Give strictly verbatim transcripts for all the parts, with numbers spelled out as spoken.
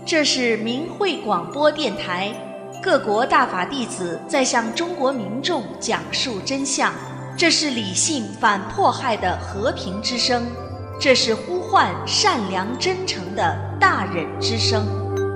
这是明慧广播电台，各国大法弟子在向中国民众讲述真相，这是理性反迫害的和平之声，这是呼唤善良真诚的大忍之声。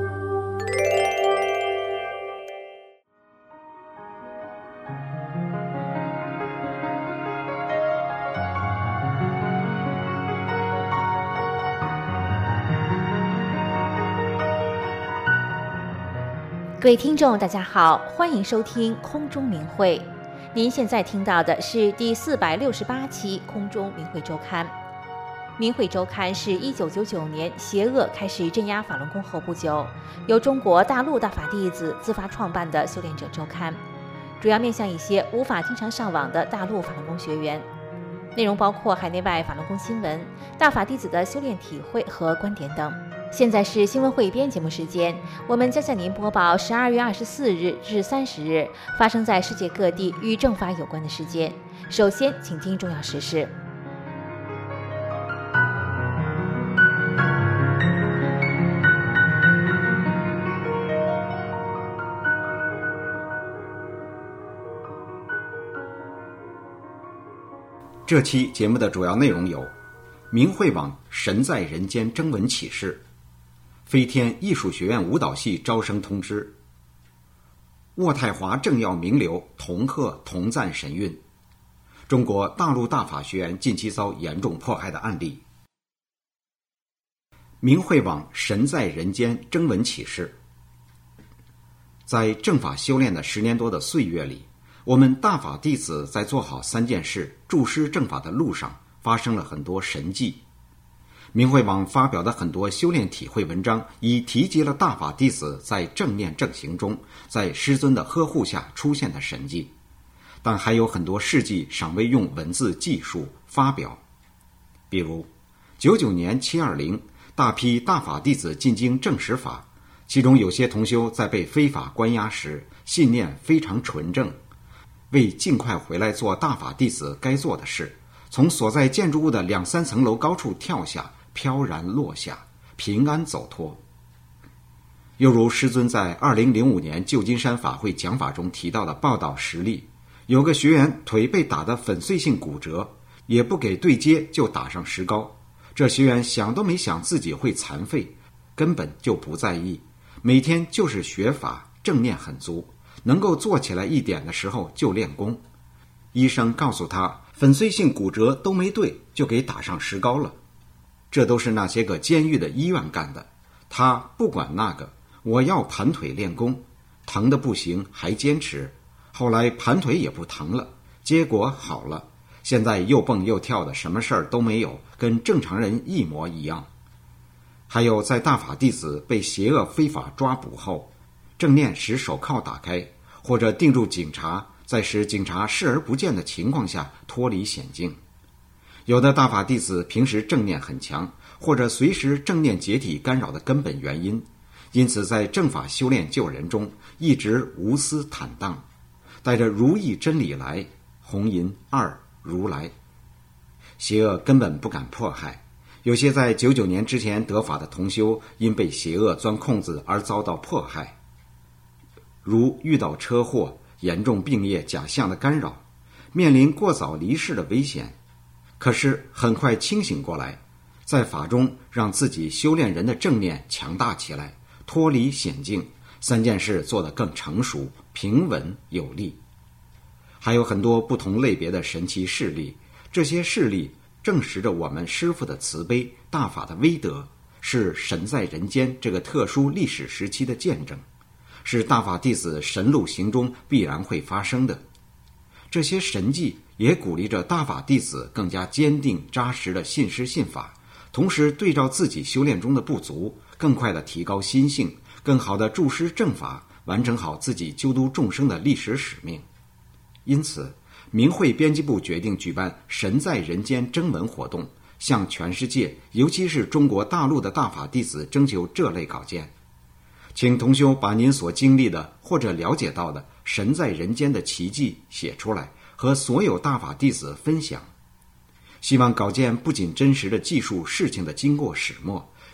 各位听众大家好，欢迎收听空中明慧。您现在听到的是第四百六十八期空中明慧周刊。明慧周刊是一九九九年邪恶开始镇压法轮功后不久，由中国大陆大法弟子自发创办的修炼者周刊，主要面向一些无法经常上网的大陆法轮功学员。内容包括海内外法轮功新闻、大法弟子的修炼体会和观点等。现在是新闻汇编节目时间，我们将向您播报十二月二十四日至三十日发生在世界各地与正法有关的事件。首先，请听重要时事。 这期节目的主要内容有：明慧网神在人间征文启事，飞天艺术学院舞蹈系招生通知，渥太华政要名流同贺同赞神韵，中国大陆大法学员近期遭严重迫害的案例。明慧网神在人间征文启事。在正法修炼的十年多的岁月里，我们大法弟子在做好三件事注师正法的路上发生了很多神迹。明慧网发表的很多修炼体会文章已提及了大法弟子在正念正行中在师尊的呵护下出现的神迹，但还有很多事迹尚未用文字记述发表。比如九九年七二零，大批大法弟子进京正实法，其中有些同修在被非法关押时信念非常纯正，为尽快回来做大法弟子该做的事，从所在建筑物的两三层楼高处跳下，飘然落下，平安走脱。又如师尊在二零零五年旧金山法会讲法中提到的报道实例，有个学员腿被打得粉碎性骨折，也不给对接就打上石膏。这学员想都没想自己会残废，根本就不在意，每天就是学法，正念很足，能够做起来一点的时候就练功。医生告诉他粉碎性骨折都没对，就给打上石膏了。这都是那些个监狱的医院干的，他不管那个，我要盘腿练功，疼得不行还坚持，后来盘腿也不疼了，结果好了，现在又蹦又跳的，什么事儿都没有，跟正常人一模一样。还有在大法弟子被邪恶非法抓捕后，正念使手铐打开，或者定住警察，在使警察视而不见的情况下脱离险境。有的大法弟子平时正念很强，或者随时正念解体干扰的根本原因，因此在正法修炼救人中一直无私坦荡，带着如意真理来，红银二如来。邪恶根本不敢迫害。有些在九九年之前得法的同修，因被邪恶钻空子而遭到迫害，如遇到车祸、严重病业假象的干扰，面临过早离世的危险，可是很快清醒过来，在法中让自己修炼人的正念强大起来，脱离险境，三件事做得更成熟、平稳有力。还有很多不同类别的神奇事例，这些事例证实着我们师父的慈悲、大法的威德，是神在人间这个特殊历史时期的见证，是大法弟子神路行中必然会发生的。这些神迹也鼓励着大法弟子更加坚定扎实的信师信法，同时对照自己修炼中的不足，更快地提高心性，更好地注师正法，完成好自己救度众生的历史使命。因此明慧编辑部决定举办神在人间征文活动，向全世界尤其是中国大陆的大法弟子征求这类稿件。请同修把您所经历的或者了解到的神在人间的奇迹写出来，和所有大法弟子分享。希望稿件不仅真实地记述事情的经过始末，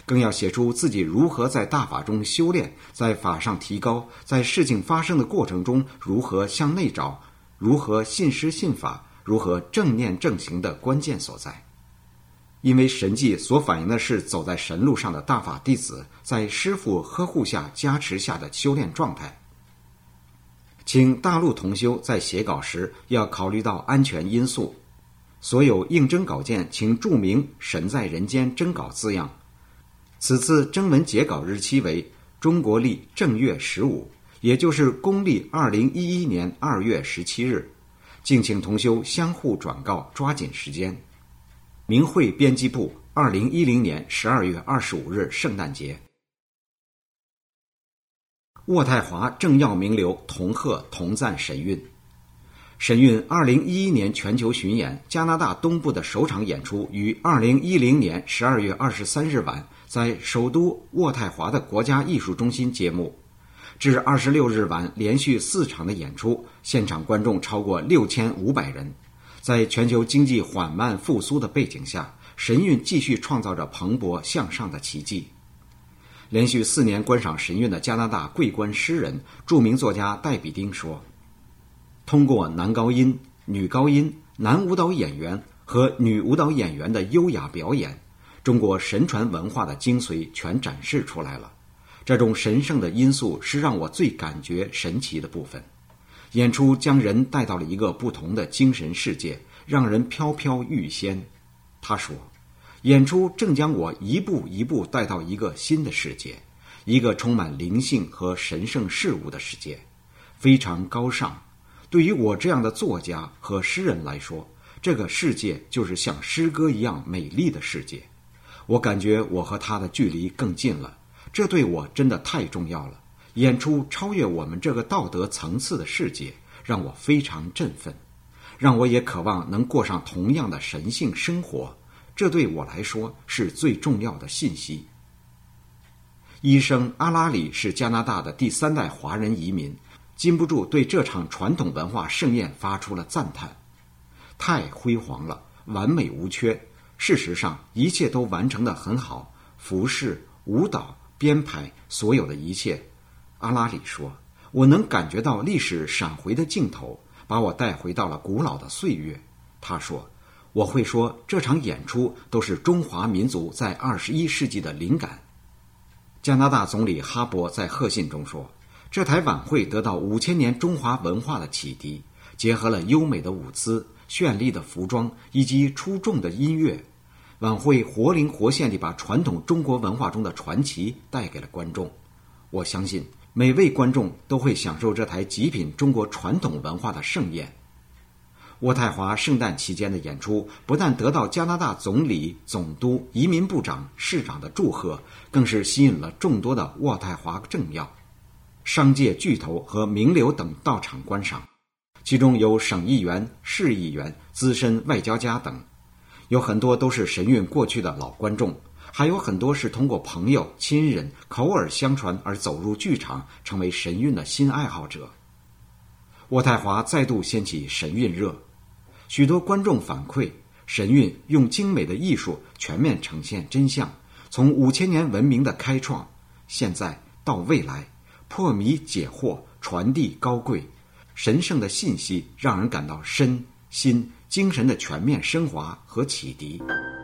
更要写出自己如何在大法中修炼，在法上提高，在事情发生的过程中如何向内找，如何信师信法，如何正念正行的关键所在。因为神迹所反映的是走在神路上的大法弟子在师父呵护下加持下的修炼状态。请大陆同修在写稿时要考虑到安全因素，所有应征稿件请注明神在人间征稿字样。此次征文截稿日期为中国历正月十五，也就是公历二零一一年二月十七日，敬请同修相互转告，抓紧时间。明慧编辑部二零一零年十二月二十五日圣诞节。渥太华政要名流同贺同赞神韵。神韵二零一一年全球巡演加拿大东部的首场演出于二零一零年十二月二十三日晚在首都渥太华的国家艺术中心揭幕，至二十六日晚连续四场的演出，现场观众超过六千五百人。在全球经济缓慢复苏的背景下，神韵继续创造着蓬勃向上的奇迹。连续四年观赏神韵的加拿大桂冠诗人、著名作家戴比丁说，通过男高音、女高音、男舞蹈演员和女舞蹈演员的优雅表演，中国神传文化的精髓全展示出来了。这种神圣的因素是让我最感觉神奇的部分。演出将人带到了一个不同的精神世界，让人飘飘欲仙。他说，演出正将我一步一步带到一个新的世界，一个充满灵性和神圣事物的世界，非常高尚。对于我这样的作家和诗人来说，这个世界就是像诗歌一样美丽的世界。我感觉我和他的距离更近了，这对我真的太重要了。演出超越我们这个道德层次的世界，让我非常振奋，让我也渴望能过上同样的神性生活，这对我来说是最重要的信息。医生阿拉里是加拿大的第三代华人移民，禁不住对这场传统文化盛宴发出了赞叹。太辉煌了，完美无缺，事实上一切都完成得很好，服饰、舞蹈、编排，所有的一切。阿拉里说，我能感觉到历史闪回的镜头，把我带回到了古老的岁月。他说，我会说这场演出都是中华民族在二十一世纪的灵感。加拿大总理哈珀在贺信中说，这台晚会得到五千年中华文化的启迪，结合了优美的舞姿、绚丽的服装以及出众的音乐。晚会活灵活现地把传统中国文化中的传奇带给了观众。我相信每位观众都会享受这台极品中国传统文化的盛宴。渥太华圣诞期间的演出不但得到加拿大总理、总督、移民部长、市长的祝贺，更是吸引了众多的渥太华政要、商界巨头和名流等到场观赏，其中有省议员、市议员、资深外交家等，有很多都是神韵过去的老观众，还有很多是通过朋友、亲人口耳相传而走入剧场，成为神韵的新爱好者。渥太华再度掀起神韵热，许多观众反馈，神韵用精美的艺术全面呈现真相，从五千年文明的开创，现在到未来，破迷解惑，传递高贵神圣的信息，让人感到身心精神的全面升华和启迪。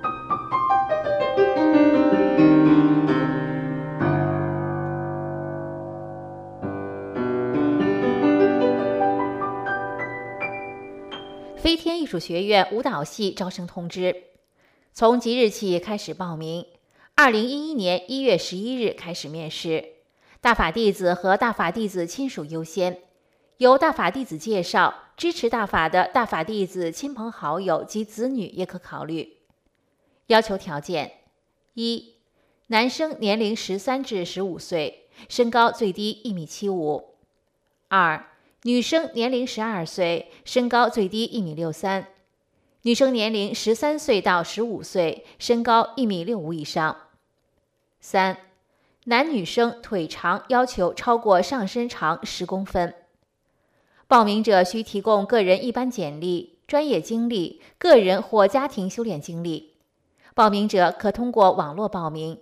飞天艺术学院舞蹈系招生通知，从即日起开始报名。二零一一年一月十一日开始面试，大法弟子和大法弟子亲属优先，由大法弟子介绍，支持大法的大法弟子亲朋好友及子女也可考虑。要求条件：一、男生年龄十三至十五岁，身高最低一米七五；二、女生年龄十二岁，身高最低一米六三；女生年龄十三岁到十五岁，身高一米六五以上；三、男女生腿长要求超过上身长十公分。报名者需提供个人一般简历、专业经历、个人或家庭修炼经历。报名者可通过网络报名，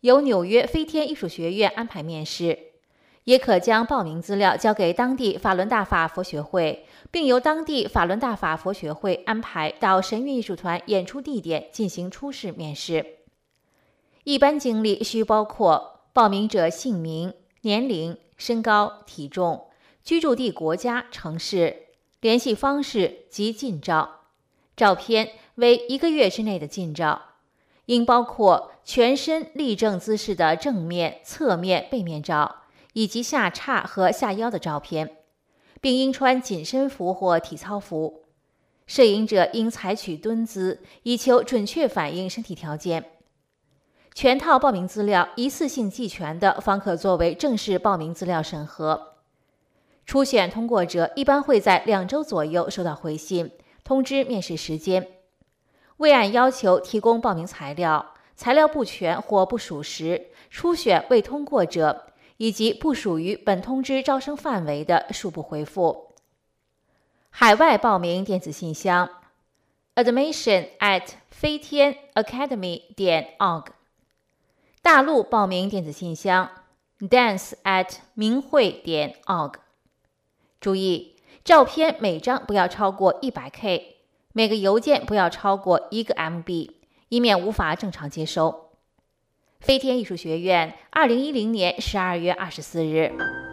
由纽约飞天艺术学院安排面试，也可将报名资料交给当地法轮大法佛学会，并由当地法轮大法佛学会安排到神韵艺术团演出地点进行初试面试。一般经历需包括报名者姓名、年龄、身高、体重、居住地国家、城市、联系方式及近照。照片为一个月之内的近照，应包括全身立正姿势的正面、侧面、背面照，以及下叉和下腰的照片，并应穿紧身服或体操服。摄影者应采取蹲姿，以求准确反映身体条件。全套报名资料一次性寄全的，方可作为正式报名资料审核。初选通过者一般会在两周左右收到回信，通知面试时间。未按要求提供报名材料，材料不全或不属实，初选未通过者，以及不属于本通知招生范围的，恕不回复。海外报名电子信箱 admission at 飞天 academy 点 org， 大陆报名电子信箱 dance at 明慧点 org。 注意，照片每张不要超过 一百K， 每个邮件不要超过一个 M B， 以免无法正常接收。飞天艺术学院二零一零年十二月二十四日。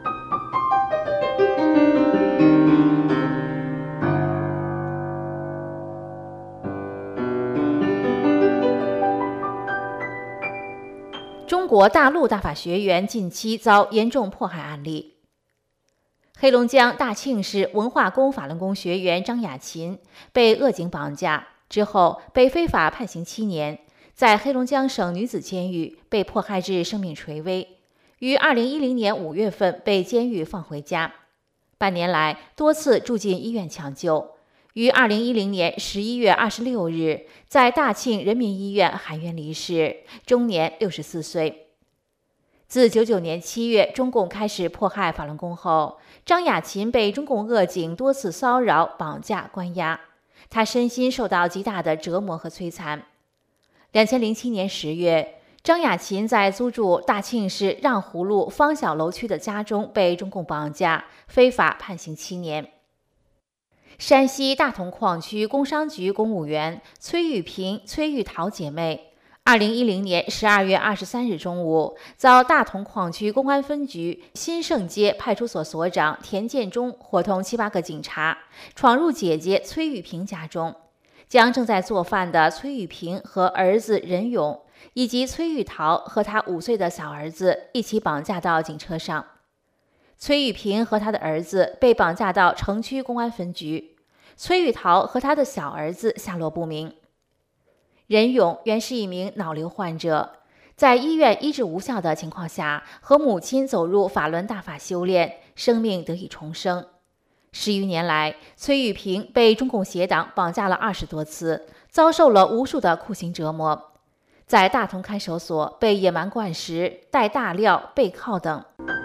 中国大陆大法学园近期遭严重迫害案例。黑龙江大庆市文化宫法轮功学员张雅琴被恶警绑架之后，被非法判刑七年，在黑龙江省女子监狱被迫害至生命垂危，于二零一零年五月份被监狱放回家，半年来多次住进医院抢救，于二零一零年十一月二十六日在大庆人民医院含冤离世，终年六十四岁。自九九年七月中共开始迫害法轮功后，张雅琴被中共恶警多次骚扰、绑架、关押，她身心受到极大的折磨和摧残。两千零七年十月，张雅琴在租住大庆市让湖路方小楼区的家中被中共绑架，非法判刑七年。山西大同矿区工商局公务员崔玉平、崔玉桃姐妹二零一零年十二月二十三日中午，遭大同矿区公安分局新盛街派出所所长田建中伙同七八个警察闯入姐姐崔玉平家中，将正在做饭的崔玉平和儿子任勇以及崔玉桃和他五岁的小儿子一起绑架到警车上。崔玉平和他的儿子被绑架到城区公安分局，崔玉桃和他的小儿子下落不明。任勇原是一名脑瘤患者，在医院医治无效的情况下，和母亲走入法轮大法修炼，生命得以重生。十余年来，崔玉平被中共邪党绑架了二十多次，遭受了无数的酷刑折磨，在大同看守所被野蛮灌食、戴大镣、背铐等。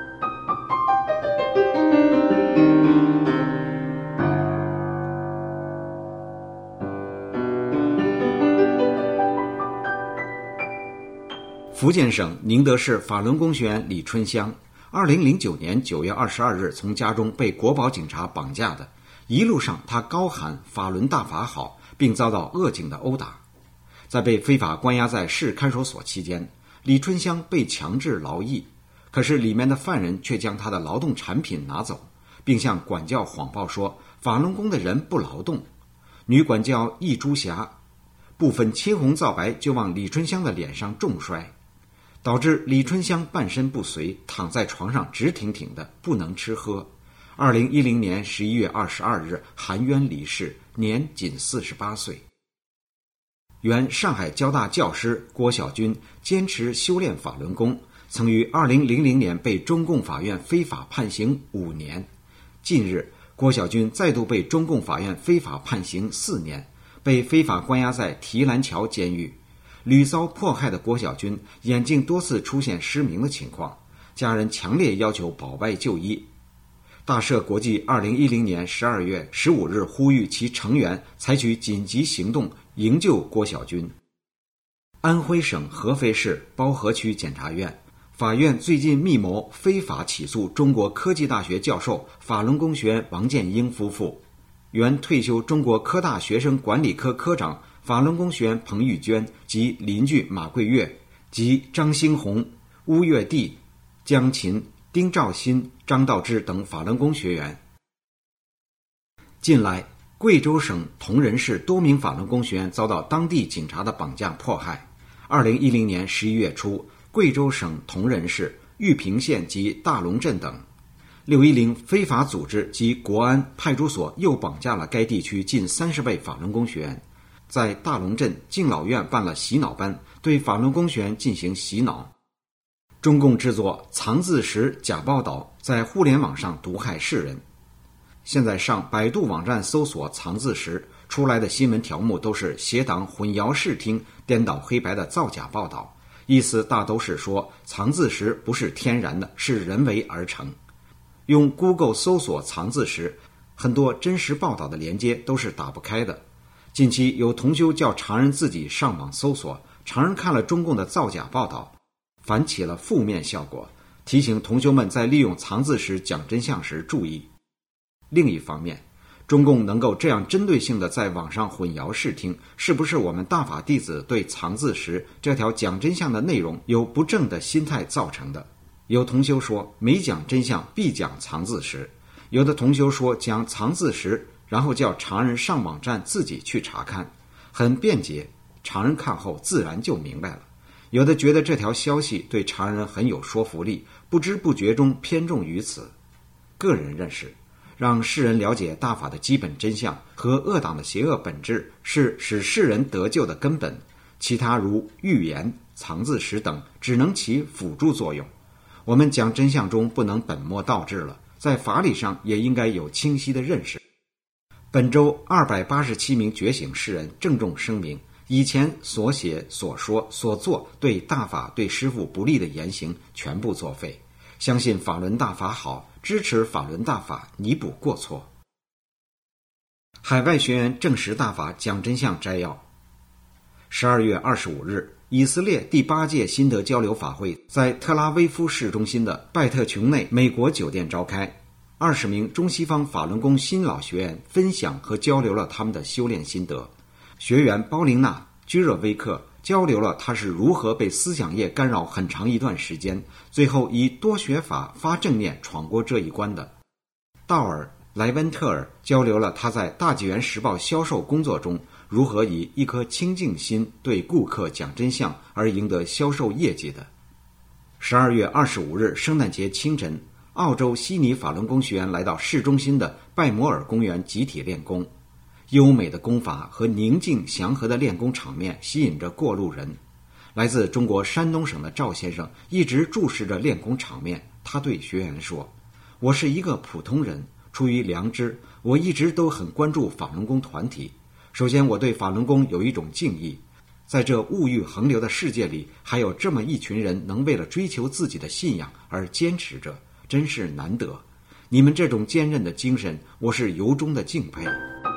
福建省宁德市法轮功学员李春香，二零零九年九月二十二日从家中被国保警察绑架的，一路上他高喊法轮大法好，并遭到恶警的殴打。在被非法关押在市看守所期间，李春香被强制劳役，可是里面的犯人却将他的劳动产品拿走，并向管教谎报说法轮功的人不劳动。女管教一珠霞不分青红皂白就往李春香的脸上重摔，导致李春香半身不遂，躺在床上直挺挺的，不能吃喝。二零一零年十一月二十二日含冤离世，年仅四十八岁。原上海交大教师郭晓军坚持修炼法轮功，曾于二零零零年被中共法院非法判刑五年。近日，郭晓军再度被中共法院非法判刑四年，被非法关押在提篮桥监狱。屡遭迫害的郭晓军眼睛多次出现失明的情况，家人强烈要求保外就医。大社国际二零一零年十二月十五日呼吁其成员采取紧急行动营救郭晓军。 安徽省合肥市包河区检察院，法院最近密谋非法起诉中国科技大学教授法轮功学员王建英夫妇，原退休中国科大学生管理科科长法轮功学员彭玉娟及邻居马桂月及张兴红、邬月娣、江琴、丁兆新、张道之等法轮功学员。近来，贵州省铜仁市多名法轮功学员遭到当地警察的绑架迫害。二零一零年十一月初，贵州省铜仁市、玉屏县及大龙镇等六一零非法组织及国安派出所又绑架了该地区近三十位法轮功学员，在大龙镇敬老院办了洗脑班，对法轮功学员进行洗脑。中共制作藏字石假报道，在互联网上毒害世人。现在上百度网站搜索藏字石，出来的新闻条目都是邪党混淆视听、颠倒黑白的造假报道，意思大都是说藏字石不是天然的，是人为而成。用 Google 搜索藏字石，很多真实报道的连接都是打不开的。近期有同修叫常人自己上网搜索，常人看了中共的造假报道，反起了负面效果，提醒同修们在利用藏字石讲真相时注意。另一方面，中共能够这样针对性的在网上混淆视听，是不是我们大法弟子对藏字石这条讲真相的内容有不正的心态造成的？有同修说没讲真相必讲藏字石，有的同修说讲藏字石，然后叫常人上网站自己去查看，很便捷，常人看后自然就明白了。有的觉得这条消息对常人很有说服力，不知不觉中偏重于此。个人认识，让世人了解大法的基本真相和恶党的邪恶本质，是使世人得救的根本，其他如预言、藏字石等只能起辅助作用。我们讲真相中不能本末倒置了，在法理上也应该有清晰的认识。本周二百八十七名觉醒世人郑重声明，以前所写、所说、所做对大法、对师父不利的言行全部作废，相信法轮大法好，支持法轮大法，弥补过错。海外学员证实大法讲真相摘要。十二月二十五日，以色列第八届新德交流法会在特拉维夫市中心的拜特琼内美国酒店召开。二十名中西方法轮功新老学员分享和交流了他们的修炼心得。学员包琳娜·居热维克交流了他是如何被思想业干扰很长一段时间，最后以多学法发正念闯过这一关的。道尔·莱温特尔交流了他在大纪元时报销售工作中如何以一颗清净心对顾客讲真相而赢得销售业绩的。十二月二十五日圣诞节清晨，澳洲悉尼法轮功学员来到市中心的拜摩尔公园集体练功。优美的功法和宁静祥和的练功场面吸引着过路人。来自中国山东省的赵先生一直注视着练功场面，他对学员说：“我是一个普通人，出于良知，我一直都很关注法轮功团体。首先，我对法轮功有一种敬意，在这物欲横流的世界里，还有这么一群人能为了追求自己的信仰而坚持着，真是难得。你们这种坚韧的精神，我是由衷的敬佩。”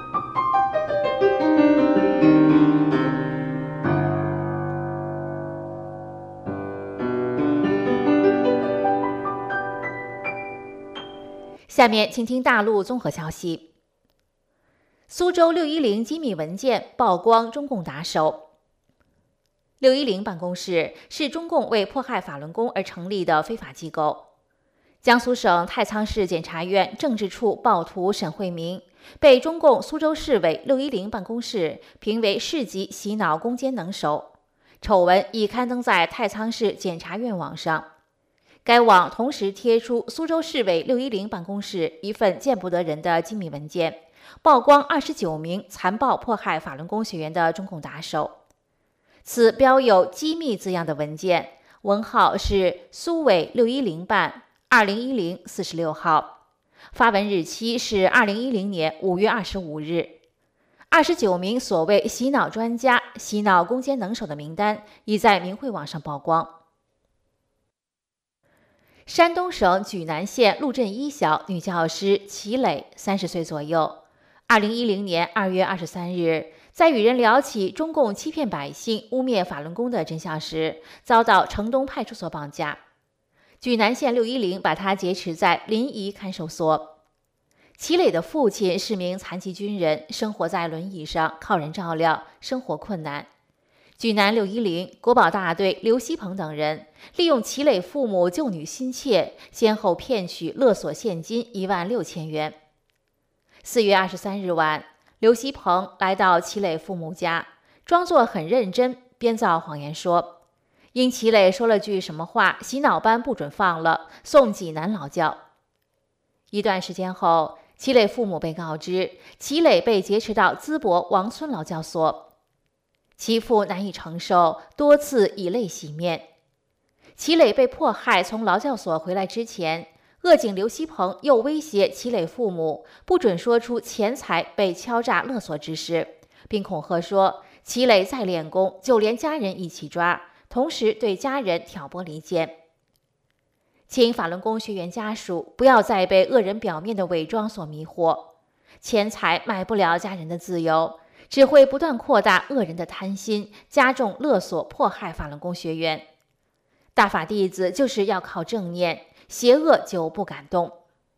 下面请听大陆综合消息。苏州六一零机密文件曝光中共打手。六一零办公室是中共为迫害法轮功而成立的非法机构。江苏省太仓市检察院政治处暴徒沈慧明被中共苏州市委六一零办公室评为市级洗脑攻坚能手，丑闻已刊登在太仓市检察院网上。该网同时贴出苏州市委六一零办公室一份见不得人的机密文件，曝光二十九名残暴迫害法轮功学员的中共打手。此标有机密字样的文件，文号是苏委六一零办二零一零四十六号，发文日期是二零一零年五月二十五日。二十九名所谓洗脑专家、洗脑攻坚能手的名单已在明慧网上曝光。山东省莒南县陆镇一小女教师齐磊，三十岁左右，二零一零年二月二十三日， 在与人聊起中共欺骗百姓、污蔑法轮功的真相时，遭到城东派出所绑架。举南县六一零把他劫持在临沂看守所。齐磊的父亲是名残疾军人，生活在轮椅上，靠人照料，生活困难。举南六一零、国保大队刘锡鹏等人利用齐磊父母救女心切，先后骗取勒索现金一万六千元。四月二十三日晚，刘锡鹏来到齐磊父母家，装作很认真，编造谎言说，因齐磊说了句什么话，洗脑班不准放了，送济南劳教。一段时间后，齐磊父母被告知，齐磊被劫持到淄博王村劳教所。其父难以承受，多次以泪洗面。齐磊被迫害从劳教所回来之前，恶警刘锡鹏又威胁齐磊父母不准说出钱财被敲诈勒索之事，并恐吓说齐磊再练功就连家人一起抓，同时对家人挑拨离间。请法轮功学员家属不要再被恶人表面的伪装所迷惑，钱财买不了家人的自由，只会不断扩大恶人的贪心，加重勒索迫害法轮功学员。大法弟子就是要靠正念，邪恶就不敢动。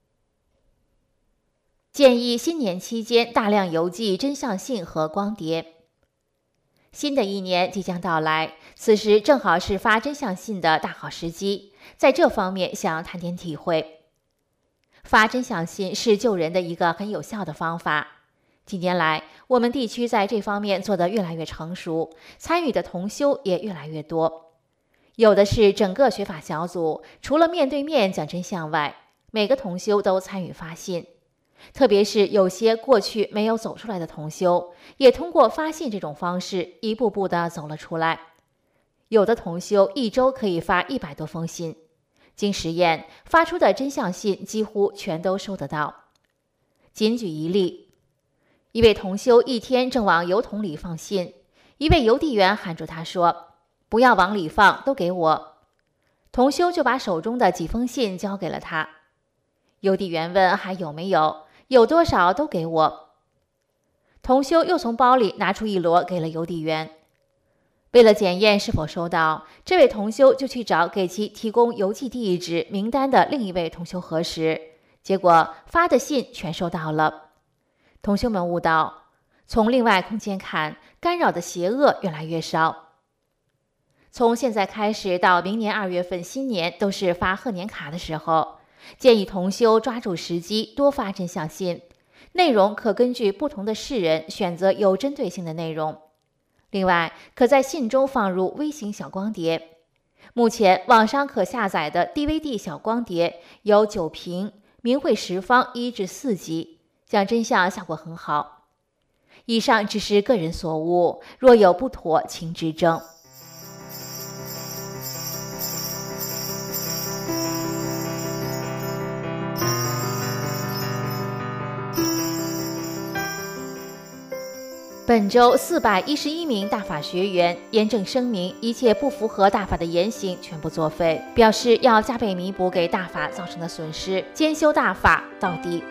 建议新年期间大量邮寄真相信和光碟。新的一年即将到来，此时正好是发真相信的大好时机，在这方面想谈点体会。发真相信是救人的一个很有效的方法。近年来，我们地区在这方面做得越来越成熟，参与的同修也越来越多。有的是整个学法小组，除了面对面讲真相外，每个同修都参与发信。特别是有些过去没有走出来的同修，也通过发信这种方式一步步地走了出来。有的同修一周可以发一百多封信，经实验发出的真相信几乎全都收得到。仅举一例，一位同修一天正往邮筒里放信，一位邮递员喊住他说，不要往里放，都给我。同修就把手中的几封信交给了他。邮递员问还有没有，有多少都给我。同修又从包里拿出一摞给了邮递员。为了检验是否收到，这位同修就去找给其提供邮寄地址名单的另一位同修核实，结果发的信全收到了。同修们悟到，从另外空间看，干扰的邪恶越来越少。从现在开始到明年二月份新年都是发贺年卡的时候，建议同修抓住时机多发真相信，内容可根据不同的世人选择有针对性的内容。另外，可在信中放入微型小光碟。目前网上可下载的 D V D 小光碟有九屏，明慧十方一至四集，讲真相效果很好。以上只是个人所悟，若有不妥，请指正。本周四百一十一名大法学员严正声明，一切不符合大法的言行全部作废，表示要加倍弥补给大法造成的损失，兼修大法到底。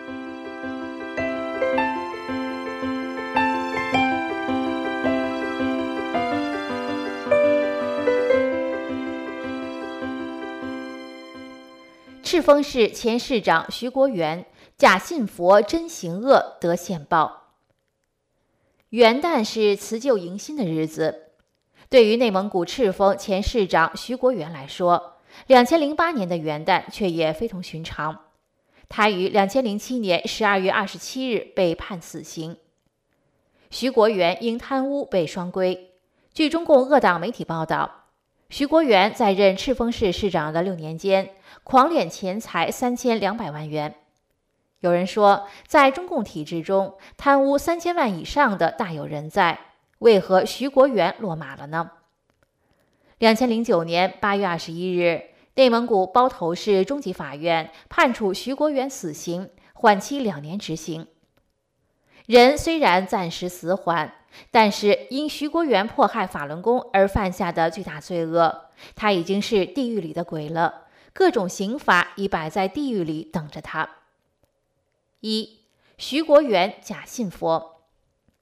赤峰市前市长徐国元假信佛真行恶得现报。元旦是辞旧迎新的日子，对于内蒙古赤峰前市长徐国元来说，两千零八年的元旦却也非同寻常。他于两千零七年十二月二十七日被判死刑。徐国元因贪污被双规。据中共恶党媒体报道，徐国元在任赤峰市市长的六年间，狂敛钱财三千两百万元。有人说，在中共体制中，贪污三千万以上的大有人在，为何徐国元落马了呢？两千零九年八月二十一日，内蒙古包头市中级法院判处徐国元死刑，缓期两年执行。人虽然暂时死缓，但是因徐国元迫害法轮功而犯下的巨大罪恶，他已经是地狱里的鬼了，各种刑罚已摆在地狱里等着他。一、徐国元假信佛。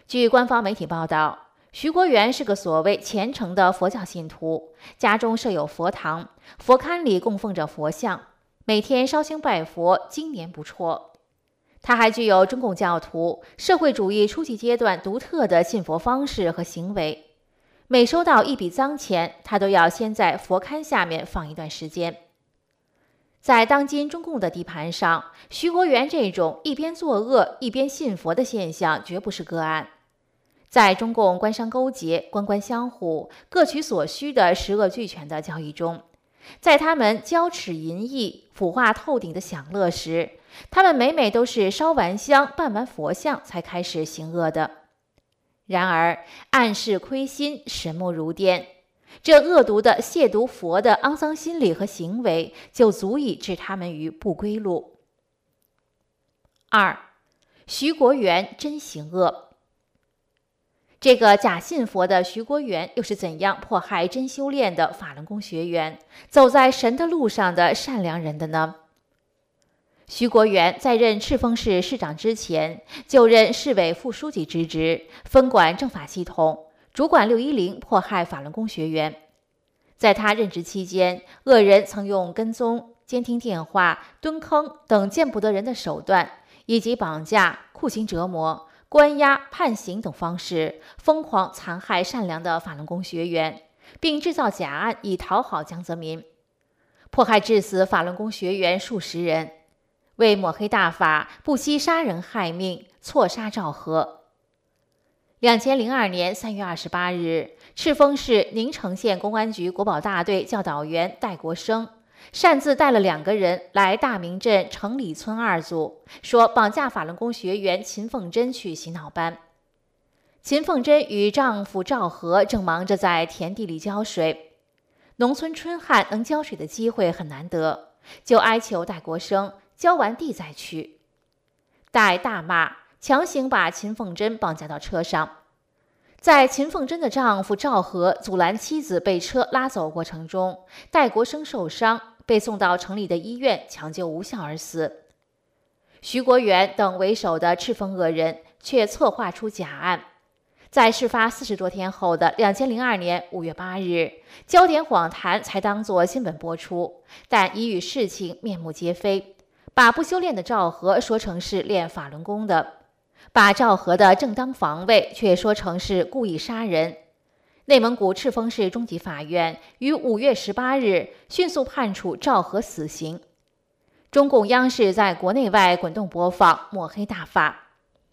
据官方媒体报道，徐国元是个所谓虔诚的佛教信徒，家中设有佛堂，佛龛里供奉着佛像，每天烧香拜佛，经年不辍。他还具有中共教徒社会主义初级阶段独特的信佛方式和行为，每收到一笔脏钱，他都要先在佛龛下面放一段时间。在当今中共的地盘上，徐国元这种一边作恶一边信佛的现象绝不是个案。在中共官商勾结、官官相护、各取所需的十恶俱全的交易中，在他们骄侈淫逸、腐化透顶的享乐时，他们每每都是烧完香、办完佛像才开始行恶的。然而暗室亏心，神目如电，这恶毒的亵渎佛的肮脏心理和行为，就足以置他们于不归路。二，徐国元真行恶。这个假信佛的徐国元又是怎样迫害真修炼的法轮功学员，走在神的路上的善良人的呢？徐国元在任赤峰市市长之前，就任市委副书记之职，分管政法系统，主管六一零迫害法轮功学员。在他任职期间，恶人曾用跟踪、监听电话、蹲坑等见不得人的手段，以及绑架、酷刑折磨、关押、判刑等方式，疯狂残害善良的法轮功学员，并制造假案以讨好江泽民，迫害致死法轮功学员数十人，为抹黑大法，不惜杀人害命，错杀赵和。两千零二年三月二十八日，赤峰市宁城县公安局国保大队教导员戴国生擅自带了两个人来大明镇城里村二组，说绑架法轮功学员秦凤珍去洗脑班。秦凤珍与丈夫赵和正忙着在田地里浇水，农村春旱能浇水的机会很难得，就哀求戴国生浇完地再去。戴大骂，强行把秦凤珍绑架到车上。在秦凤珍的丈夫赵和阻拦妻子被车拉走过程中，戴国生受伤，被送到城里的医院抢救无效而死。徐国元等为首的赤峰恶人却策划出假案，在事发四十多天后的两千零二年五月八日，焦点访谈才当作新闻播出，但已与事情面目皆非，把不修炼的赵和说成是练法轮功的，把赵和的正当防卫却说成是故意杀人。内蒙古赤峰市中级法院于五月十八日迅速判处赵和死刑。中共央视在国内外滚动播放，抹黑大法。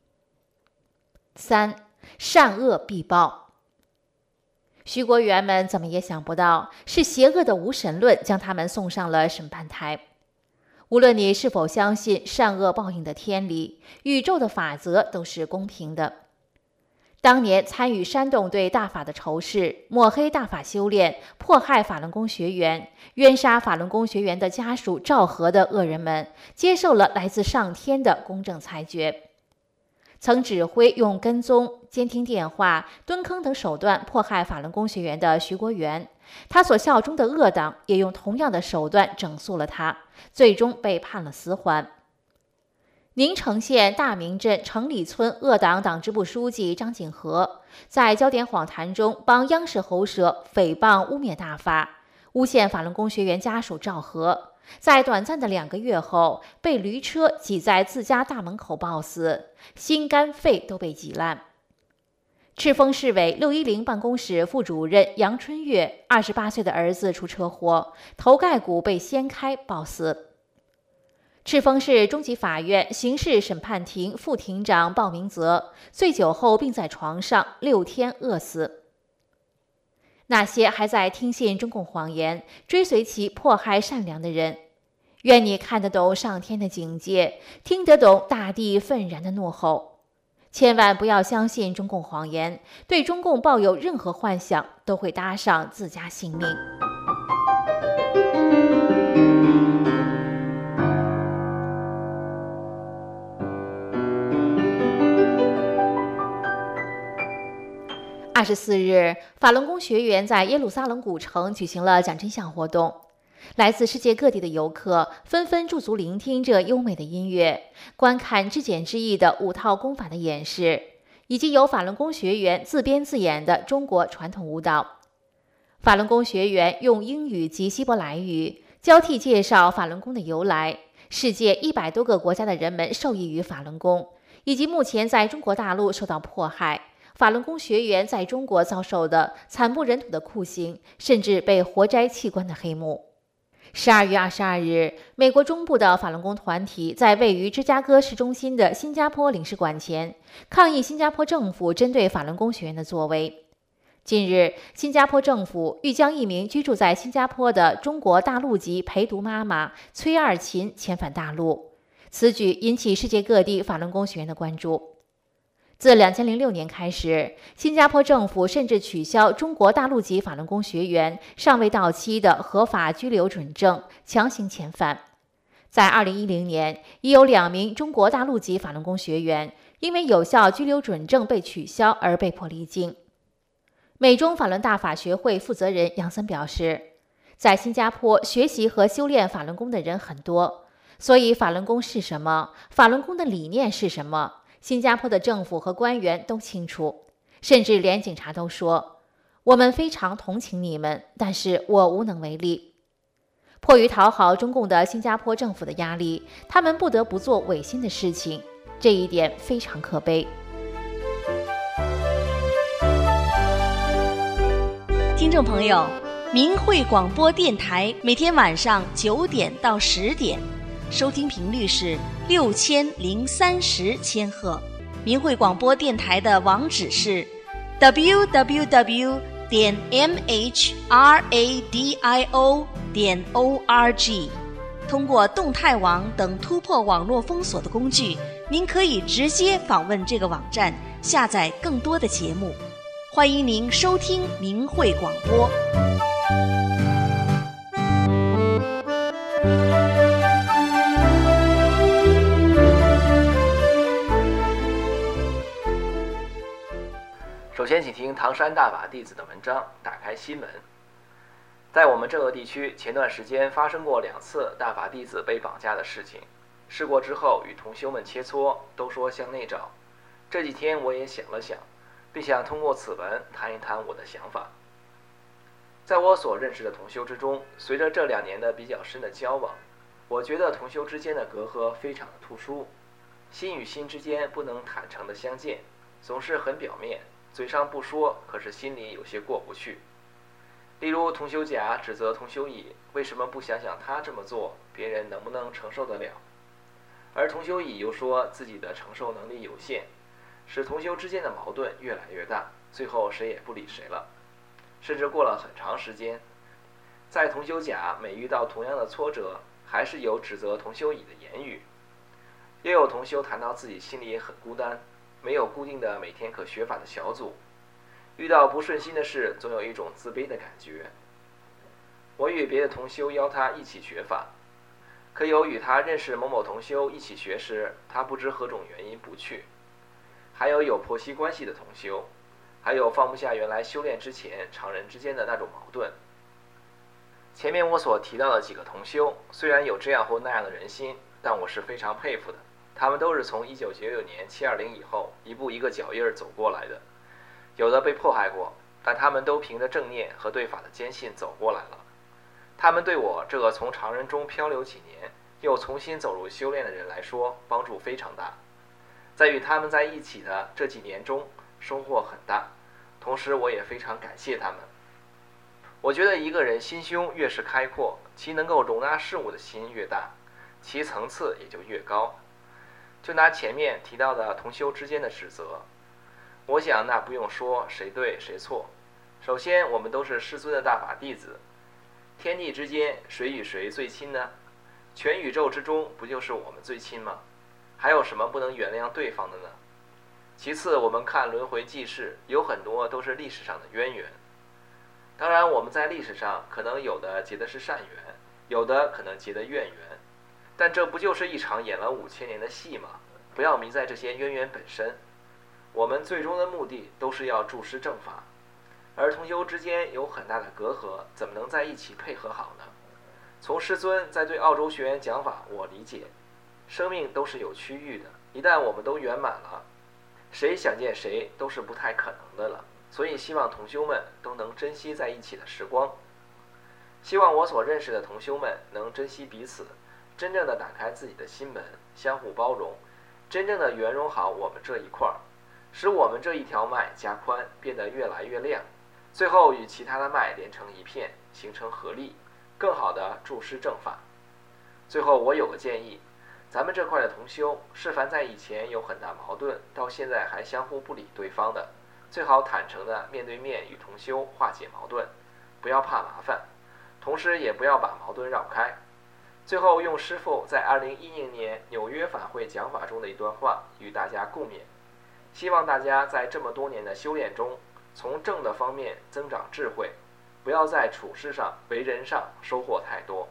三，善恶必报。徐国元们怎么也想不到，是邪恶的无神论将他们送上了审判台。无论你是否相信善恶报应的天理，宇宙的法则都是公平的。当年参与煽动对大法的仇视，抹黑大法修炼，迫害法轮功学员，冤杀法轮功学员的家属赵和的恶人们，接受了来自上天的公正裁决。曾指挥用跟踪、监听电话、蹲坑等手段迫害法轮功学员的徐国元，他所效忠的恶党也用同样的手段整肃了他，最终被判了死缓。宁城县大明镇城里村恶党党支部书记张景和在焦点访谈中帮央视喉舌诽谤污蔑大法，诬陷法轮功学员家属赵和，在短暂的两个月后被驴车挤在自家大门口暴死，心肝肺都被挤烂。赤峰市委六一零办公室副主任杨春月二十八岁的儿子出车祸，头盖骨被掀开暴死。赤峰市中级法院刑事审判庭副庭长鲍明泽醉酒后病在床上六天饿死。那些还在听信中共谎言、追随其迫害善良的人，愿你看得懂上天的警戒，听得懂大地愤然的怒吼。千万不要相信中共谎言，对中共抱有任何幻想，都会搭上自家性命。二十四日，法轮功学员在耶路撒冷古城举行了讲真相活动。来自世界各地的游客纷纷驻足聆听这优美的音乐，观看知简知义的五套功法的演示， 以及由法轮功学员自编自演的中国传统舞蹈。法轮功学员用英语及希伯来语交替介绍法轮功的由来，世界一百多个国家的人们受益于法轮功，以及目前在中国大陆受到迫害，法轮功学员在中国遭受的惨不忍睹的酷刑，甚至被活摘器官的黑幕。十二月二十二日，美国中部的法轮功团体在位于芝加哥市中心的新加坡领事馆前抗议新加坡政府针对法轮功学员的作为。近日，新加坡政府欲将一名居住在新加坡的中国大陆籍陪读妈妈崔二琴遣返大陆，此举引起世界各地法轮功学员的关注。自两千零六年开始，新加坡政府甚至取消中国大陆籍法轮功学员尚未到期的合法居留准证，强行遣返。在二零一零年，已有两名中国大陆籍法轮功学员因为有效居留准证被取消而被迫离境。美中法轮大法学会负责人杨森表示，在新加坡学习和修炼法轮功的人很多，所以法轮功是什么，法轮功的理念是什么，新加坡的政府和官员都清楚，甚至连警察都说，我们非常同情你们，但是我无能为力。迫于讨好中共的新加坡政府的压力，他们不得不做违心的事情，这一点非常可悲。 听众朋友，明慧广播电台每天晚上九点到十点，收听频率是六千零三十千赫。明慧广播电台的网址是 double-u double-u double-u 点 m h radio 点 org。通过动态网等突破网络封锁的工具，您可以直接访问这个网站，下载更多的节目。欢迎您收听明慧广播。 首先请听唐山大法弟子的文章，打开新闻。在我们这个地区，前段时间发生过两次大法弟子被绑架的事情，事过之后与同修们切磋，都说向内找。这几天我也想了想，并想通过此文谈一谈我的想法。在我所认识的同修之中，随着这两年的比较深的交往，我觉得同修之间的隔阂非常的突出，心与心之间不能坦诚的相见，总是很表面，嘴上不说，可是心里有些过不去。例如同修甲指责同修乙为什么不想想他这么做别人能不能承受得了，而同修乙又说自己的承受能力有限，使同修之间的矛盾越来越大，最后谁也不理谁了。甚至过了很长时间，在同修甲每遇到同样的挫折，还是有指责同修乙的言语。也有同修谈到自己心里也很孤单，没有固定的每天可学法的小组，遇到不顺心的事，总有一种自卑的感觉。我与别的同修邀他一起学法，可有与他认识某某同修一起学时，他不知何种原因不去。还有有婆媳关系的同修，还有放不下原来修炼之前常人之间的那种矛盾。前面我所提到的几个同修，虽然有这样或那样的人心，但我是非常佩服的。他们都是从一九九九年七二零以后一步一个脚印走过来的，有的被迫害过，但他们都凭着正念和对法的坚信走过来了。他们对我这个从常人中漂流几年又重新走入修炼的人来说，帮助非常大。在与他们在一起的这几年中，收获很大，同时我也非常感谢他们。我觉得一个人心胸越是开阔，其能够容纳事物的心越大，其层次也就越高。就拿前面提到的同修之间的指责，我想那不用说谁对谁错。首先我们都是师尊的大法弟子，天地之间谁与谁最亲呢？全宇宙之中不就是我们最亲吗？还有什么不能原谅对方的呢？其次我们看轮回记事，有很多都是历史上的渊源。当然我们在历史上可能有的结的是善缘，有的可能结的怨缘，但这不就是一场演了五千年的戏吗？不要迷在这些渊源本身，我们最终的目的都是要注师正法。而同修之间有很大的隔阂，怎么能在一起配合好呢？从师尊在对澳洲学员讲法，我理解生命都是有区域的，一旦我们都圆满了， 谁想见谁都是不太可能的了，所以希望同修们都能珍惜在一起的时光。希望我所认识的同修们能珍惜彼此，真正的打开自己的心门，相互包容，真正的圆融好我们这一块儿，使我们这一条脉加宽，变得越来越亮，最后与其他的脉连成一片，形成合力，更好的注释正法。最后我有个建议，咱们这块的同修，是凡在以前有很大矛盾，到现在还相互不理对方的，最好坦诚的面对面与同修化解矛盾，不要怕麻烦，同时也不要把矛盾绕开。最后用师父在二零一零年纽约法会讲法中的一段话与大家共勉，希望大家在这么多年的修炼中，从正的方面增长智慧，不要在处事上、为人上收获太多。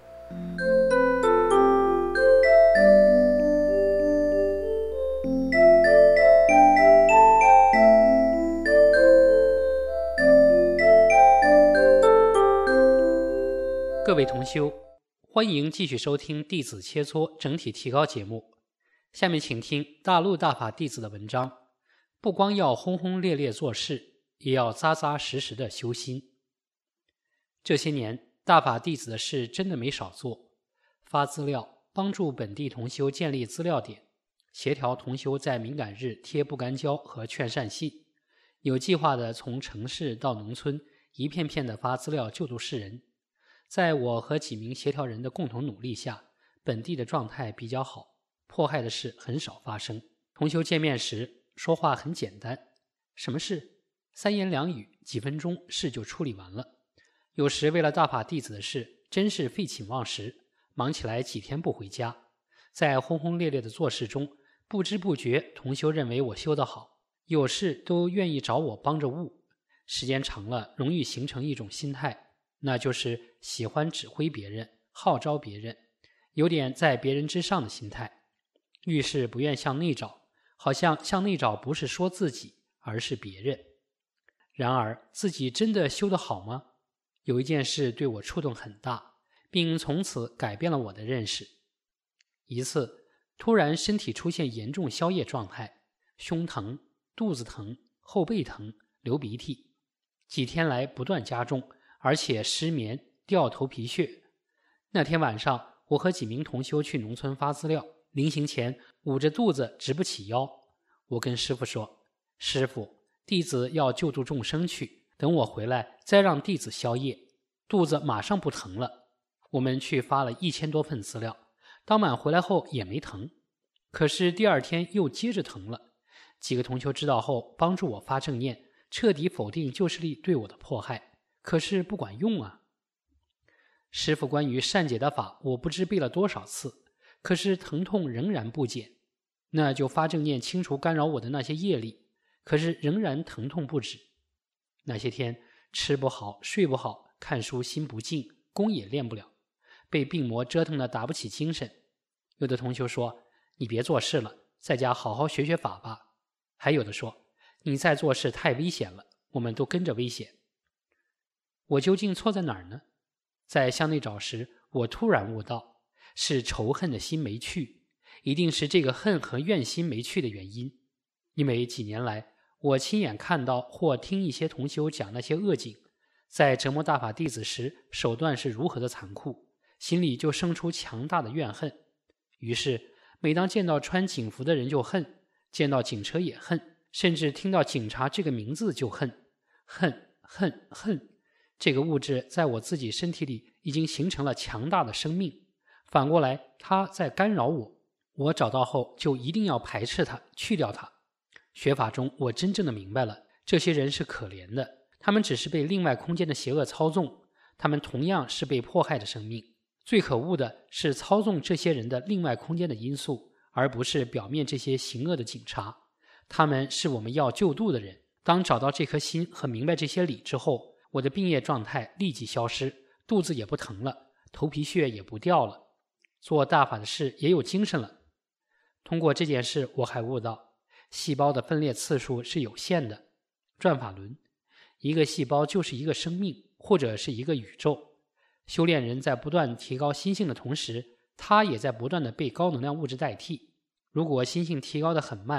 各位同修，欢迎继续收听弟子切磋整体提高节目。下面请听大陆大法弟子的文章，不光要轰轰烈烈做事，也要扎扎实实的修心。这些年大法弟子的事真的没少做，发资料，帮助本地同修建立资料点，协调同修在敏感日贴不干胶和劝善信，有计划的从城市到农村一片片的发资料救助世人。在我和几名协调人的共同努力下，本地的状态比较好，迫害的事很少发生。同修见面时说话很简单，什么事？三言两语，几分钟事就处理完了。有时为了大法弟子的事，真是废寝忘食，忙起来几天不回家。在轰轰烈烈的做事中，不知不觉同修认为我修得好，有事都愿意找我帮着务。时间长了，容易形成一种心态，那就是喜欢指挥别人，号召别人，有点在别人之上的心态。遇事不愿向内找，好像向内找不是说自己，而是别人。然而自己真的修得好吗？有一件事对我触动很大，并从此改变了我的认识。一次突然身体出现严重消液状态，胸疼、肚子疼、后背疼、流鼻涕，几天来不断加重，而且失眠、掉头皮屑。那天晚上，我和几名同修去农村发资料，临行前捂着肚子直不起腰。我跟师父说：“师父，弟子要救助众生去，等我回来再让弟子消业。”肚子马上不疼了。我们去发了一千多份资料，当晚回来后也没疼，可是第二天又接着疼了。几个同修知道后，帮助我发正念，彻底否定旧势力对我的迫害。可是不管用啊！师父关于善解的法，我不知背了多少次，可是疼痛仍然不减。那就发正念清除干扰我的那些业力，可是仍然疼痛不止。那些天吃不好睡不好，看书心不静，功也练不了，被病魔折腾得打不起精神。有的同修说：“你别做事了，在家好好学学法吧。”还有的说：“你再做事太危险了，我们都跟着危险。”我究竟错在哪儿呢？在向内找时，我突然悟到，是仇恨的心没去，一定是这个恨和怨心没去的原因。因为几年来，我亲眼看到或听一些同修讲那些恶警，在折磨大法弟子时，手段是如何的残酷，心里就生出强大的怨恨。于是，每当见到穿警服的人就恨，见到警车也恨，甚至听到警察这个名字就恨，恨恨恨。这个物质在我自己身体里已经形成了强大的生命，反过来它在干扰我，我找到后就一定要排斥它，去掉它。学法中我真正的明白了，这些人是可怜的，他们只是被另外空间的邪恶操纵，他们同样是被迫害的生命。最可恶的是操纵这些人的另外空间的因素，而不是表面这些行恶的警察。他们是我们要救度的人。当找到这颗心和明白这些理之后，我的病业状态立即消失，肚子也不疼了，头皮屑也不掉了，做大法的事也有精神了。通过这件事，我还悟到细胞的分裂次数是有限的。转法轮，一个细胞就是一个生命，或者是一个宇宙。修炼人在不断提高心性的同时，他也在不断的被高能量物质代替。如果心性提高得很慢，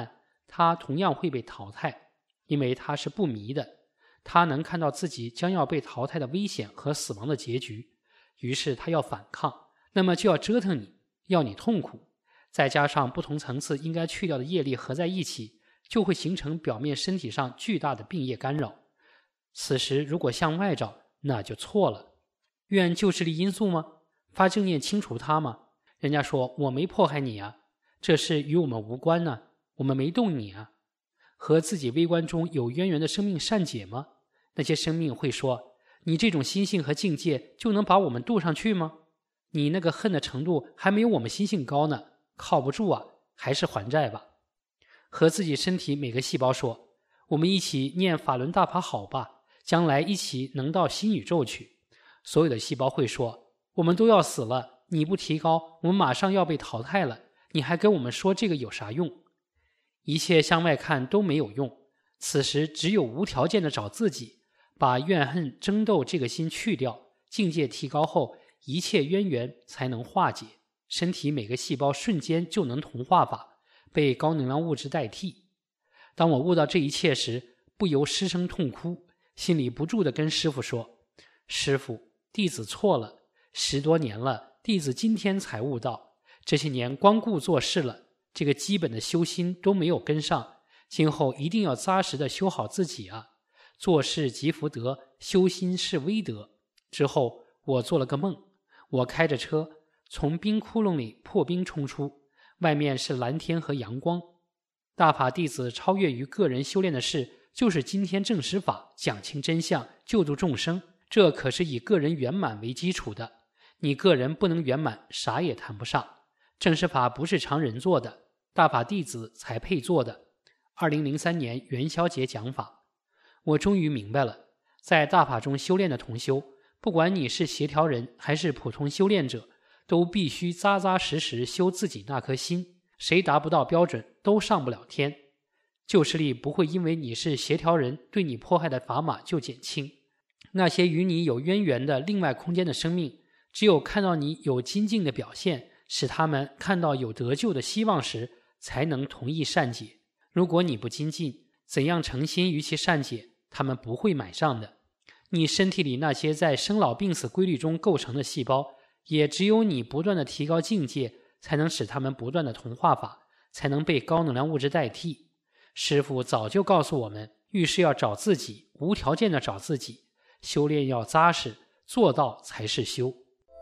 他同样会被淘汰，因为他是不迷的，他能看到自己将要被淘汰的危险和死亡的结局，于是他要反抗，那么就要折腾你，要你痛苦，再加上不同层次应该去掉的业力合在一起，就会形成表面身体上巨大的病业干扰。此时如果向外找，那就错了。怨旧势力因素吗？发正念清除它吗？人家说我没迫害你啊，这事与我们无关呢、啊，我们没动你啊。和自己微观中有渊源的生命善解吗？那些生命会说，你这种心性和境界就能把我们渡上去吗？你那个恨的程度还没有我们心性高呢，靠不住啊，还是还债吧。和自己身体每个细胞说，我们一起念法轮大法好吧，将来一起能到新宇宙去。所有的细胞会说，我们都要死了，你不提高，我们马上要被淘汰了，你还跟我们说这个有啥用？一切向外看都没有用，此时只有无条件的找自己，把怨恨争斗这个心去掉，境界提高后，一切渊源才能化解，身体每个细胞瞬间就能同化法，被高能量物质代替。当我悟到这一切时，不由失声痛哭，心里不住地跟师父说，师父，弟子错了，十多年了，弟子今天才悟到，这些年光顾做事了，这个基本的修心都没有跟上，今后一定要扎实的修好自己啊！做事即福德，修心是威德。之后我做了个梦，我开着车从冰窟窿里破冰冲出，外面是蓝天和阳光。大法弟子超越于个人修炼的事，就是今天证实法，讲清真相，救度众生，这可是以个人圆满为基础的。你个人不能圆满，啥也谈不上。证实法不是常人做的，大法弟子才配做的。二零零三年元宵节讲法，我终于明白了，在大法中修炼的同修，不管你是协调人还是普通修炼者，都必须扎扎实实修自己那颗心，谁达不到标准都上不了天。旧势力不会因为你是协调人对你迫害的砝码就减轻，那些与你有渊源的另外空间的生命，只有看到你有精进的表现，使他们看到有得救的希望时，才能同意善解。如果你不精进，怎样诚心于其善解，他们不会买账的。你身体里那些在生老病死规律中构成的细胞，也只有你不断的提高境界，才能使他们不断的同化法，才能被高能量物质代替。师父早就告诉我们，遇事要找自己，无条件的找自己，修炼要扎实，做到才是修。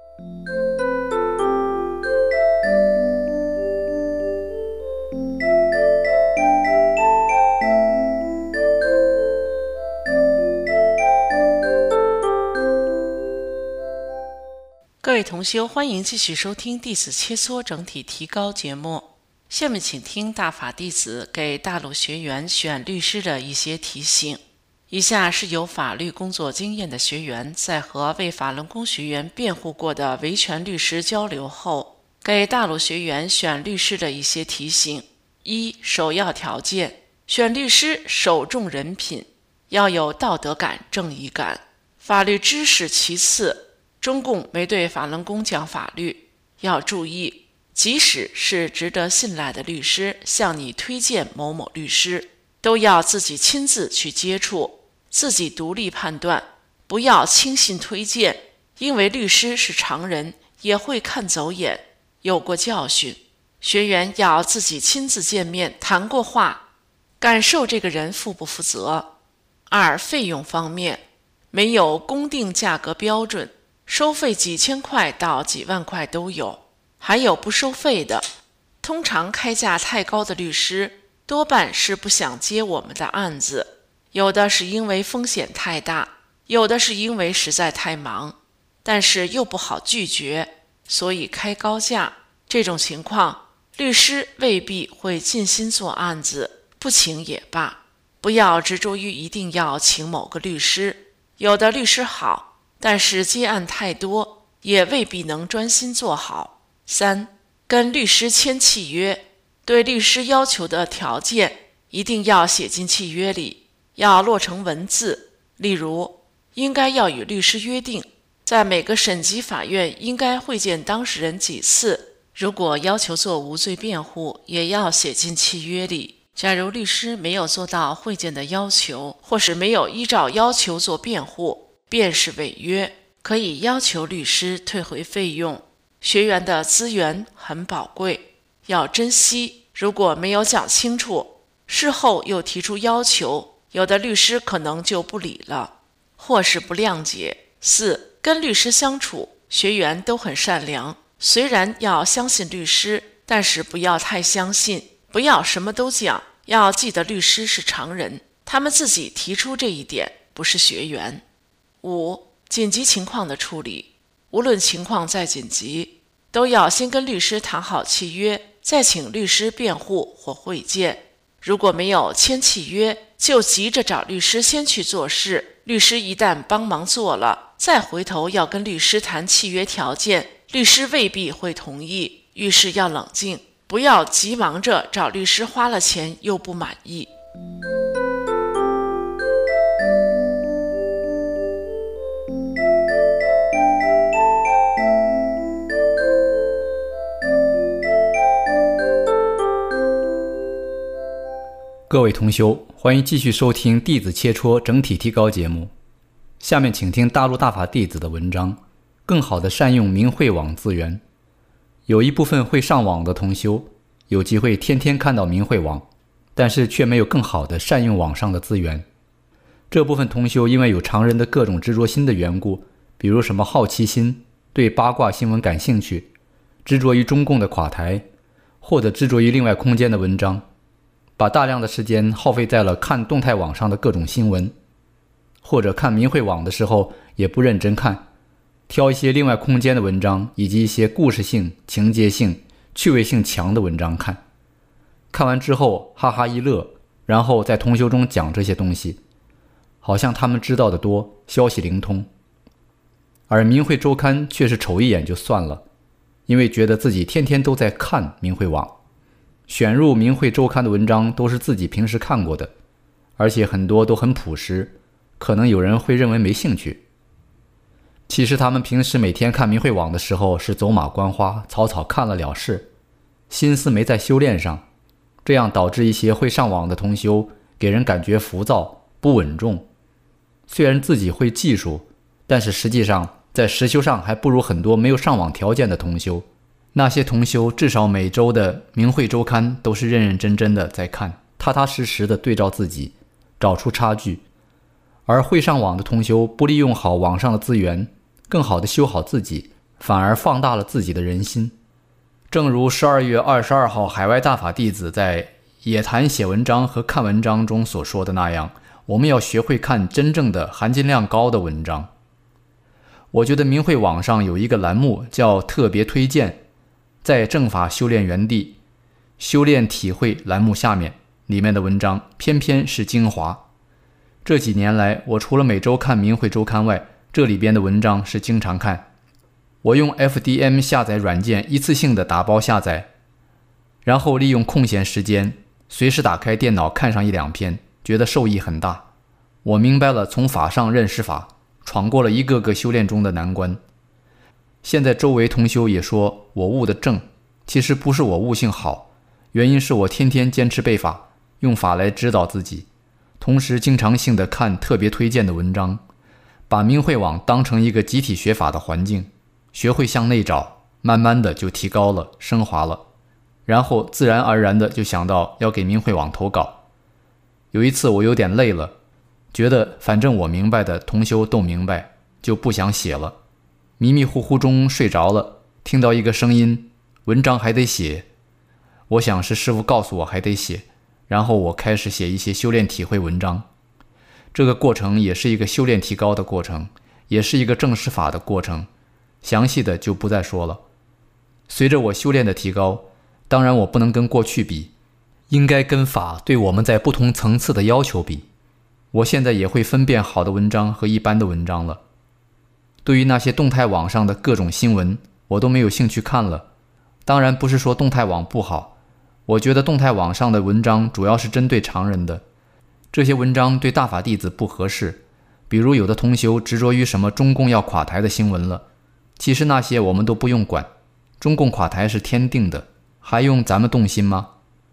各位同修，欢迎继续收听弟子切磋整体提高节目。下面请听大法弟子给大陆学员选律师的一些提醒。以下是有法律工作经验的学员在和为法轮功学员辩护过的维权律师交流后，给大陆学员选律师的一些提醒。一、首要条件，选律师首重人品，要有道德感、正义感。法律知识其次，中共没对法轮功讲法律，要注意，即使是值得信赖的律师向你推荐某某律师，都要自己亲自去接触，自己独立判断，不要轻信推荐，因为律师是常人，也会看走眼，有过教训。学员要自己亲自见面谈过话，感受这个人负不负责。二、费用方面，没有公定价格标准，收费几千块到几万块都有，还有不收费的。通常开价太高的律师多半是不想接我们的案子，有的是因为风险太大，有的是因为实在太忙，但是又不好拒绝，所以开高价。这种情况，律师未必会尽心做案子，不请也罢。不要执着于一定要请某个律师，有的律师好，但是接案太多，也未必能专心做好。三、跟律师签契约，对律师要求的条件一定要写进契约里，要落成文字。例如，应该要与律师约定，在每个省级法院应该会见当事人几次，如果要求做无罪辩护，也要写进契约里。 假如律师没有做到会见的要求，或是没有依照要求做辩护，便是违约，可以要求律师退回费用。学员的资源很宝贵，要珍惜。如果没有讲清楚，事后又提出要求，有的律师可能就不理了，或是不谅解。四、跟律师相处，学员都很善良，虽然要相信律师，但是不要太相信，不要什么都讲，要记得律师是常人，他们自己提出这一点，不是学员。五、紧急情况的处理，无论情况再紧急，都要先跟律师谈好契约，再请律师辩护或会见。如果没有签契约，就急着找律师先去做事，律师一旦帮忙做了，再回头要跟律师谈契约条件，律师未必会同意。遇事要冷静，不要急忙着找律师花了钱又不满意。 各位同修，欢迎继续收听弟子切磋整体提高节目。下面请听大陆大法弟子的文章，更好的善用明慧网资源。有一部分会上网的同修，有机会天天看到明慧网，但是却没有更好的善用网上的资源。这部分同修因为有常人的各种执着心的缘故，比如什么好奇心，对八卦新闻感兴趣，执着于中共的垮台，或者执着于另外空间的文章，把大量的时间耗费在了看动态网上的各种新闻，或者看明慧网的时候也不认真看，挑一些另外空间的文章，以及一些故事性、情节性、趣味性强的文章看。看完之后哈哈一乐，然后在同修中讲这些东西，好像他们知道的多，消息灵通。而明慧周刊却是瞅一眼就算了，因为觉得自己天天都在看明慧网，选入明慧周刊的文章都是自己平时看过的，而且很多都很朴实，可能有人会认为没兴趣。其实他们平时每天看明慧网的时候是走马观花，草草看了了事，心思没在修炼上，这样导致一些会上网的同修给人感觉浮躁不稳重。虽然自己会技术，但是实际上在实修上还不如很多没有上网条件的同修。那些同修至少每周的明慧周刊都是认认真真的在看，踏踏实实的对照自己，找出差距。而会上网的同修不利用好网上的资源，更好的修好自己，反而放大了自己的人心。正如十二月二十二号海外大法弟子在野谈写文章和看文章中所说的那样，我们要学会看真正的含金量高的文章。我觉得明慧网上有一个栏目叫特别推荐，在正法修炼园地修炼体会栏目下面，里面的文章偏偏是精华。这几年来，我除了每周看明慧周刊外，这里边的文章是经常看。我用 F D M 下载软件一次性的打包下载，然后利用空闲时间随时打开电脑看上一两篇，觉得受益很大。我明白了从法上认识法，闯过了一个个修炼中的难关。现在周围同修也说我悟得正，其实不是我悟性好，原因是我天天坚持背法，用法来指导自己，同时经常性的看特别推荐的文章，把明慧网当成一个集体学法的环境，学会向内找，慢慢的就提高了，升华了，然后自然而然的就想到要给明慧网投稿。有一次我有点累了，觉得反正我明白的同修都明白，就不想写了。迷迷糊糊中睡着了，听到一个声音，文章还得写。我想是师父告诉我还得写，然后我开始写一些修炼体会文章。这个过程也是一个修炼提高的过程，也是一个证实法的过程，详细的就不再说了。随着我修炼的提高，当然我不能跟过去比，应该跟法对我们在不同层次的要求比。我现在也会分辨好的文章和一般的文章了。对于那些动态网上的各种新闻，我都没有兴趣看了。当然不是说动态网不好，我觉得动态网上的文章主要是针对常人的，这些文章对大法弟子不合适。比如有的同修执着于什么中共要垮台的新闻了，其实那些我们都不用管，中共垮台是天定的，还用咱们动心吗？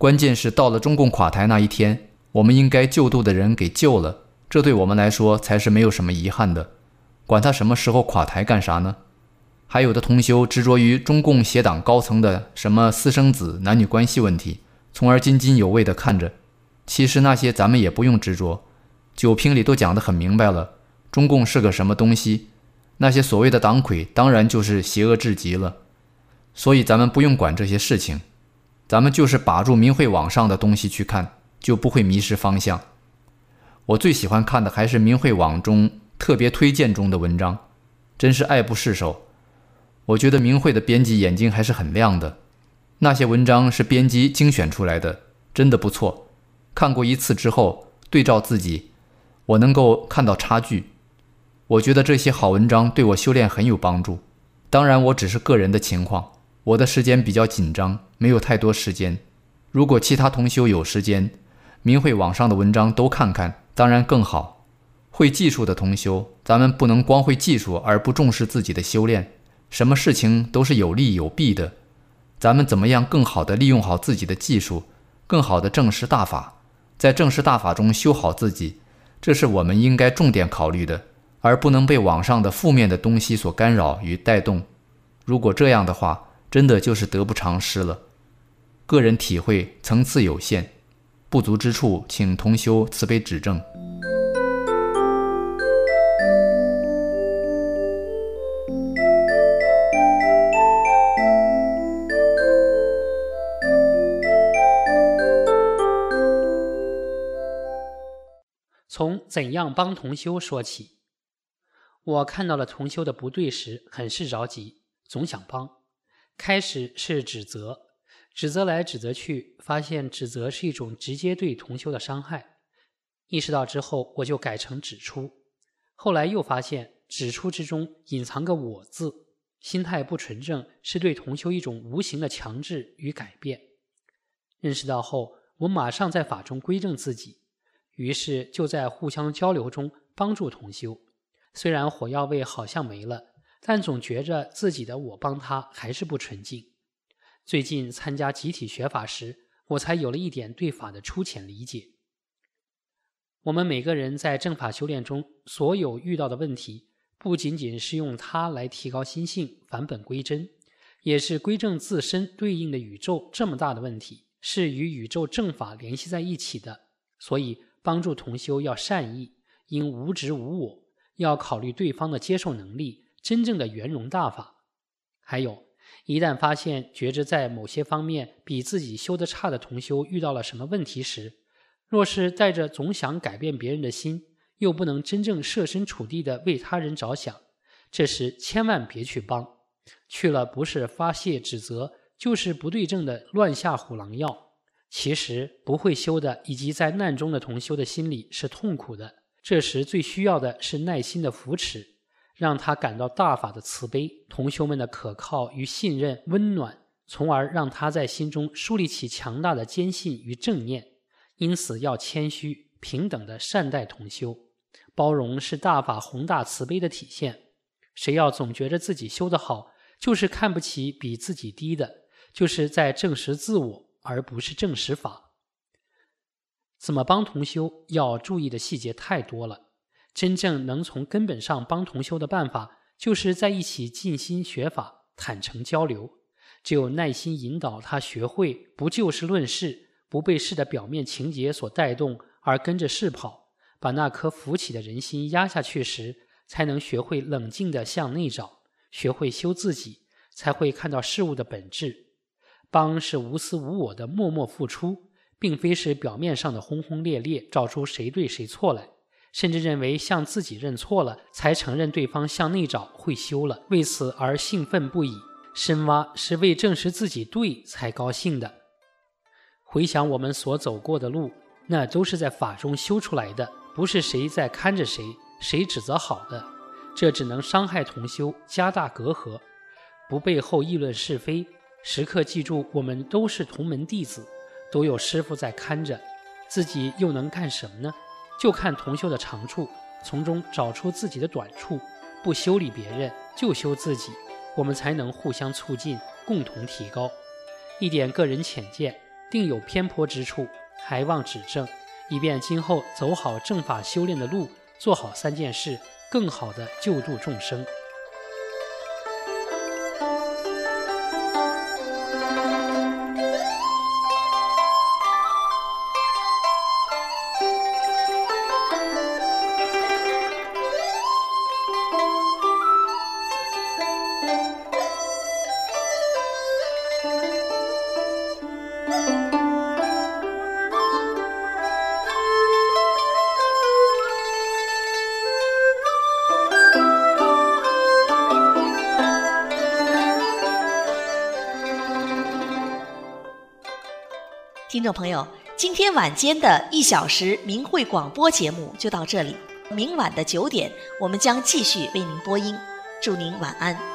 关键是到了中共垮台那一天，我们应该救度的人给救了，这对我们来说才是没有什么遗憾的。管他什么时候垮台干啥呢？还有的同修执着于中共协党高层的什么私生子男女关系问题，从而津津有味地看着。其实那些咱们也不用执着，酒瓶里都讲得很明白了，中共是个什么东西，那些所谓的党魁当然就是邪恶至极了。所以咱们不用管这些事情，咱们就是把住明慧网上的东西去看，就不会迷失方向。我最喜欢看的还是明慧网中特别推荐中的文章，真是爱不释手。我觉得明慧的编辑眼睛还是很亮的，那些文章是编辑精选出来的，真的不错。看过一次之后，对照自己，我能够看到差距。我觉得这些好文章对我修炼很有帮助。当然我只是个人的情况，我的时间比较紧张，没有太多时间。如果其他同修有时间，明慧网上的文章都看看，当然更好。会技术的同修，咱们不能光会技术而不重视自己的修炼，什么事情都是有利有弊的。咱们怎么样更好地利用好自己的技术，更好地证实大法，在证实大法中修好自己，这是我们应该重点考虑的，而不能被网上的负面的东西所干扰与带动。如果这样的话，真的就是得不偿失了。个人体会层次有限，不足之处请同修慈悲指正。 从怎样帮同修说起。我看到了同修的不对时，很是着急，总想帮。开始是指责，指责来指责去，发现指责是一种直接对同修的伤害。意识到之后，我就改成指出。后来又发现指出之中隐藏个我字，心态不纯正，是对同修一种无形的强制与改变。认识到后，我马上在法中归正自己，于是就在互相交流中帮助同修。虽然火药味好像没了，但总觉着自己的我帮他还是不纯净。最近参加集体学法时，我才有了一点对法的粗浅理解。我们每个人在正法修炼中所有遇到的问题，不仅仅是用它来提高心性返本归真，也是归正自身对应的宇宙这么大的问题，是与宇宙正法联系在一起的。所以帮助同修要善意，应无执无我，要考虑对方的接受能力，真正的圆融大法。还有，一旦发现觉着在某些方面比自己修得差的同修遇到了什么问题时，若是带着总想改变别人的心，又不能真正设身处地地为他人着想，这时千万别去帮。去了不是发泄指责，就是不对症的乱下虎狼药。其实不会修的以及在难中的同修的心里是痛苦的，这时最需要的是耐心的扶持，让他感到大法的慈悲，同修们的可靠与信任温暖，从而让他在心中树立起强大的坚信与正念。因此要谦虚平等地善待同修，包容是大法宏大慈悲的体现。谁要总觉着自己修得好，就是看不起比自己低的，就是在证实自我，而不是证实法。怎么帮同修要注意的细节太多了，真正能从根本上帮同修的办法，就是在一起尽心学法，坦诚交流。只有耐心引导他学会不就事论事，不被事的表面情节所带动而跟着事跑，把那颗浮起的人心压下去时，才能学会冷静地向内找，学会修自己，才会看到事物的本质。帮是无私无我的默默付出，并非是表面上的轰轰烈烈找出谁对谁错来，甚至认为向自己认错了才承认对方向内找会修了，为此而兴奋不已。深挖是为证实自己对才高兴的。回想我们所走过的路，那都是在法中修出来的，不是谁在看着谁，谁指责好的，这只能伤害同修，加大隔阂。不背后议论是非，时刻记住我们都是同门弟子，都有师父在看着，自己又能干什么呢？就看同修的长处，从中找出自己的短处，不修理别人，就修自己，我们才能互相促进，共同提高。一点个人浅见， 定有偏颇之处，还望指正，以便今后走好正法修炼的路，做好三件事，更好地救度众生。 听众朋友，今天晚间的一小时明慧广播节目就到这里，明晚的九点，我们将继续为您播音。祝您晚安。